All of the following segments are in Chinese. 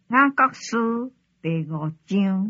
雅各书第5章。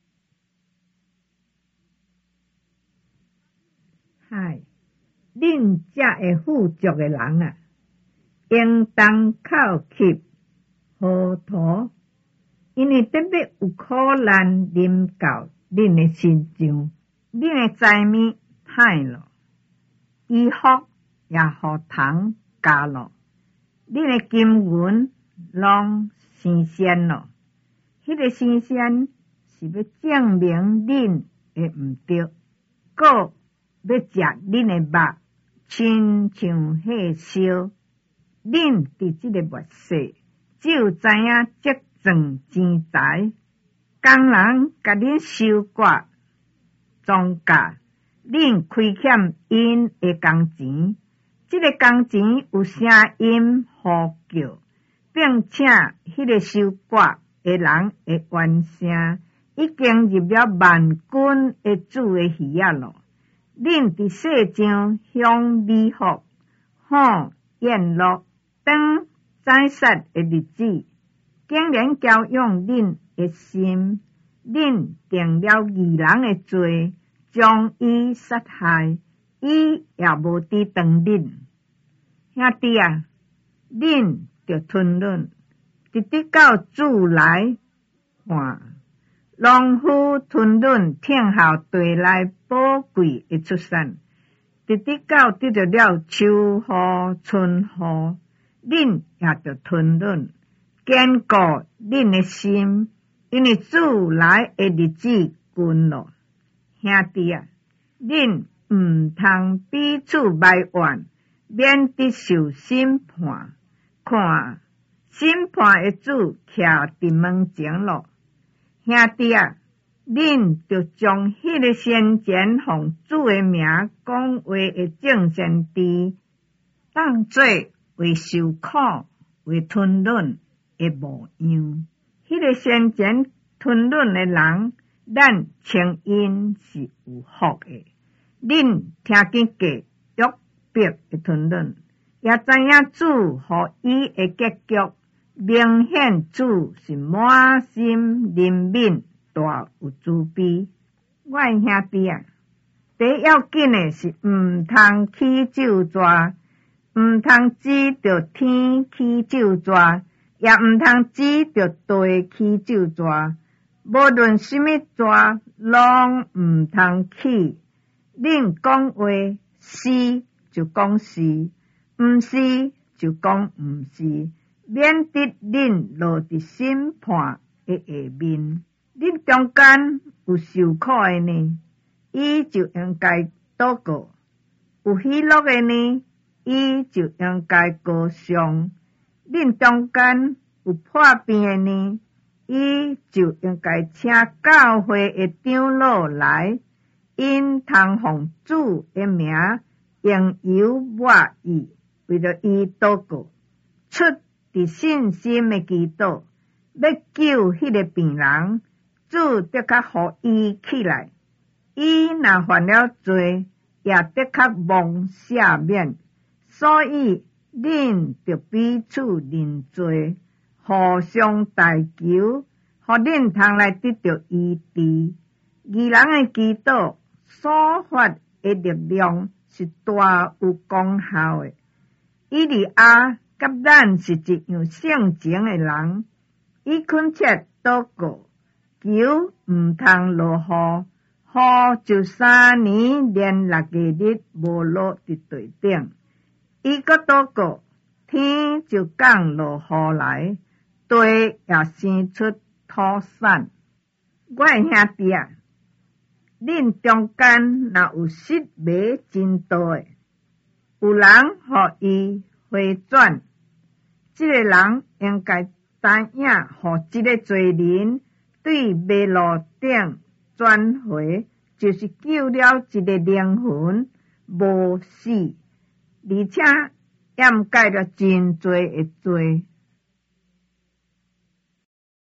嗨，恁这会富足的人啊，应当靠吸糊涂，因为特别有苦难临到恁的身上，恁的财物歹咯，衣服也互虫咬咯，恁的金银拢生鲜咯。迄个生鲜是要证明恁的毋对，搁要食恁的肉，亲像火烧。恁伫即个末世，只有知影积攒钱财，工人甲恁收割庄稼，恁亏欠因的工钱。即个工钱有声音呼叫，并且迄个收割的人的怨声已经入了万军的主的耳仔咯。恁伫世上享美福、好宴乐、当宰杀的日子，竟然教养恁的心，恁定了义人的罪，将伊杀害，伊也无抵当恁。兄弟啊，恁着吞忍，直直到主来看。农夫吞忍，听候地内宝贵的出产，直直到得到了秋雨春雨，恁也着吞忍，坚固恁的心，因为主来的日子近咯。兄弟啊，恁毋通彼此埋怨，免得受审判。看，审判的主徛伫门前咯。兄弟啊，恁着将迄个先前奉主的名讲话的正先知，当作为受苦、为吞忍的模样。迄个先前吞忍的人，咱称因是有福的。恁听见过约伯的吞忍，也知影主互伊的结局。明显主是满心怜悯，大有慈悲。我的兄弟啊，第一要紧的是毋通起咒詛，毋通指着天起咒詛，也毋通指着地起咒詛。无论什么詛，拢毋通起。恁讲话是就讲是，毋是就讲毋是。免得恁落伫审判的下面。恁中间有受苦的呢，伊就应该祷告；有喜乐的呢，伊就应该歌颂。恁中间有破病的呢，伊就应该请教会的长老来，因通奉主的名，用油抹伊，为着伊祷告，出伫信心的祈祷，要救迄个病人，主得较互伊起来。伊若犯了罪，也得较蒙赦免。所以恁着彼此认罪，互相代求，互恁通来得到医治。义人的祈祷所发的力量是大有功效的。以利亚甲咱是一样性情的人，伊恳切祷告，求毋通落雨，雨就3年连6个日无落伫地顶。伊阁祷告，天就降落雨来，地也生出土产。我的兄弟啊，恁中间若有失迷真道的，有人互伊回转，这个人应该知影，互这个罪人对迷路顶转回，就是救了一个灵魂无死，而且掩盖了真多的罪。